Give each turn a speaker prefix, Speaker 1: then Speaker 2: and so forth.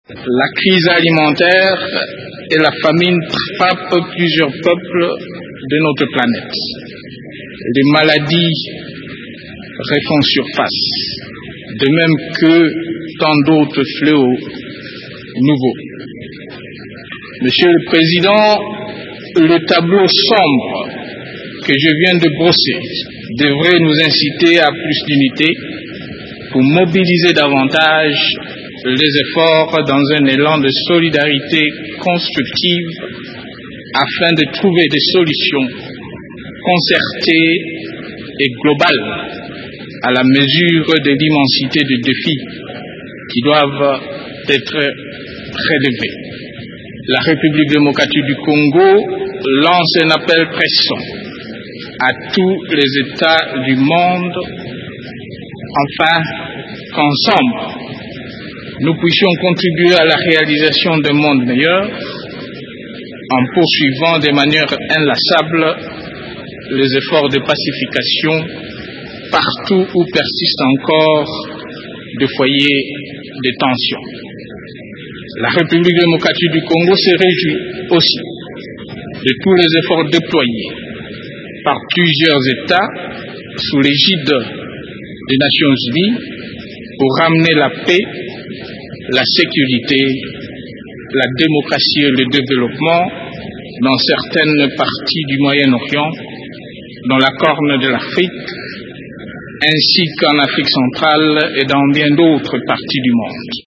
Speaker 1: La crise alimentaire et la famine frappent plusieurs peuples de notre planète. Les maladies refont surface, de même que tant d'autres fléaux nouveaux. Monsieur le Président, le tableau sombre que je viens de brosser devrait nous inciter à plus d'unité pour mobiliser davantage les efforts dans un élan de solidarité constructive afin de trouver des solutions concertées et globales à la mesure de l'immensité des défis qui doivent être relevés. La République démocratique du Congo lance un appel pressant à tous les États du monde afin qu'ensemble nous puissions contribuer à la réalisation d'un monde meilleur en poursuivant de manière inlassable les efforts de pacification partout où persistent encore des foyers de tension. La République démocratique du Congo se réjouit aussi de tous les efforts déployés par plusieurs États sous l'égide des Nations Unies pour ramener la paix, la sécurité, la démocratie et le développement dans certaines parties du Moyen-Orient, dans la Corne de l'Afrique, ainsi qu'en Afrique centrale et dans bien d'autres parties du monde.